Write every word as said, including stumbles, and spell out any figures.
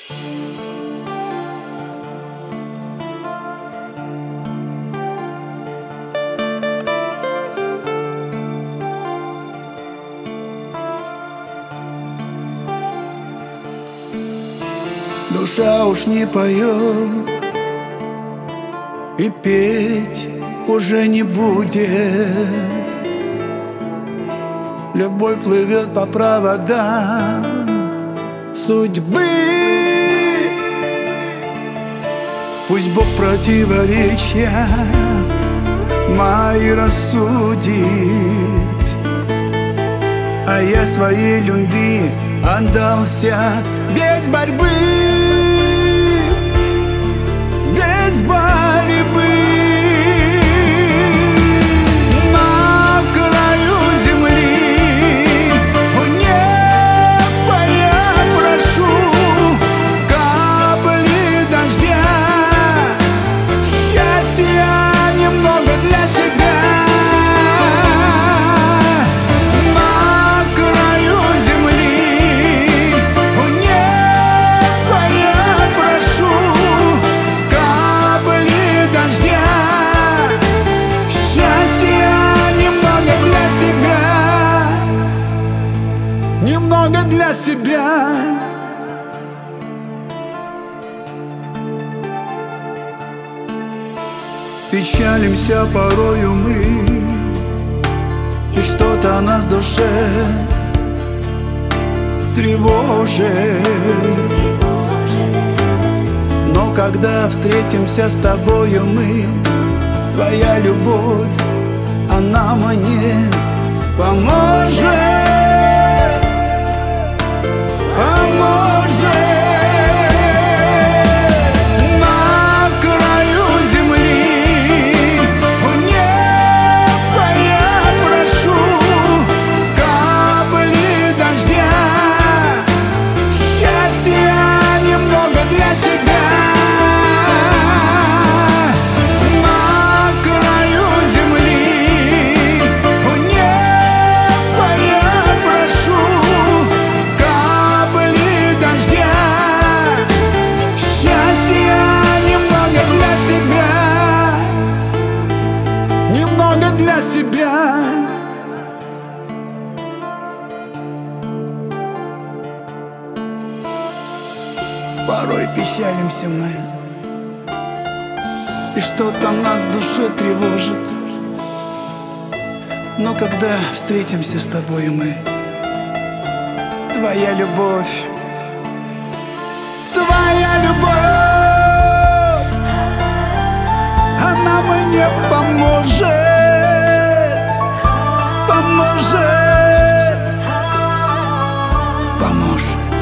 Душа уж не поет и петь уже не будет. Любовь плывет по проводам судьбы. Пусть Бог противоречия мои рассудит, а я своей любви отдался без борьбы, без борьбы. На краю земли в небо я прошу капли дождя, счастья немного для себя. Немного для себя. Печалимся порою мы, и что-то нас в душе тревожит. Но когда встретимся с тобою мы, твоя любовь, она мне поможет. Поможет. На краю земли в небо я прошу капли дождя, счастья немного для себя. На краю земли в небо я прошу немного для себя. Порой печалимся мы, и что-то нас в душе тревожит. Но когда встретимся с тобой мы, твоя любовь, твоя любовь, она мне поможет, поможет, поможет.